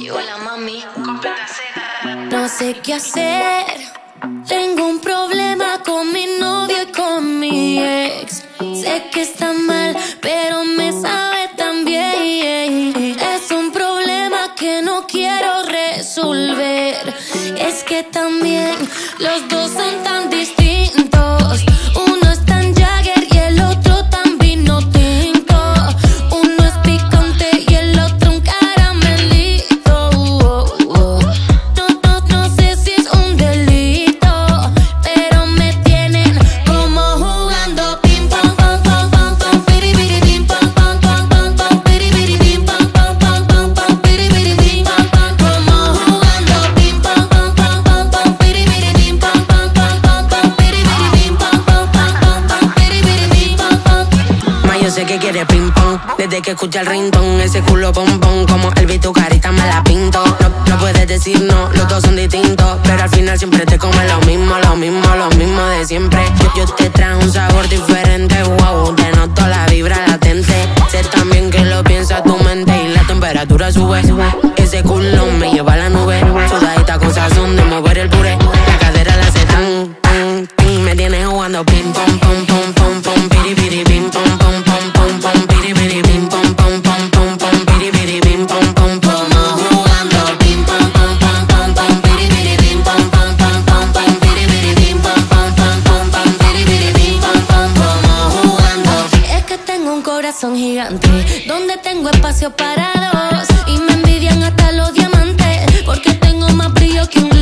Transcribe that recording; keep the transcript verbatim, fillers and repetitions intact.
Hola mami, con Petaceta. No sé qué hacer. Tengo un problema con mi novio y con mi ex. Sé que está mal, pero me sabe tan bien. Es un problema que no quiero resolver. Es que también los dos son tan distintos. Uno es tan Jagger y el otro tan vino tinto. Uno es picante y el otro un caramelito. No, no, no sé si es un delito, pero me tienen como jugando ping pong, pong, pong, pong, pong, piri, piri, ping pong, pong, pong, pong, pong, piri, piri, ping pong, pong, pong, pong, pong, piri, piri, ping pong, pong, como jugando ping pong, pong, pong, pong, pong, piri, piri, ping pong, pong, pong, pong, pong, piri, piri, ping pong, pong, pong, pong, pong, piri, piri, ping pong, pong. Ma, yo sé que quiere ping pong desde que escucha el ringtone. Ese culo bombón, como el beat, tu carita me la pinto. No, no puedes decir no, los dos son distintos, pero al final siempre te comes lo mismo, lo mismo, lo mismo de siempre. Yo, yo te trajo un sabor diferente, wow, te noto la vibra latente. Sé también que lo piensa tu mente y la temperatura sube. Ese culo me lleva a la nube, sudadita con sazón de mover el puré. La cadera la hace tan, tan, tan. Me tienes jugando ping pong, pong, pong, pong, pong, piri, piri, ping pong, pong, pong, pong, pong, piri, piri, ping pong, pong, pong, pong, pong, piri, piri, ping pong, pong, pong. Como jugando ping pong, pong, pong, pong, pong, piri, piri, ping pong, pong, pong, pong, pong, piri, piri, ping pong, pong, pong, pong, pong, piri, piri, ping pong, pong, como jugando. Es que tengo un corazón gigante donde tengo espacio para dos y me envidian hasta los diamantes porque tengo más brillo que un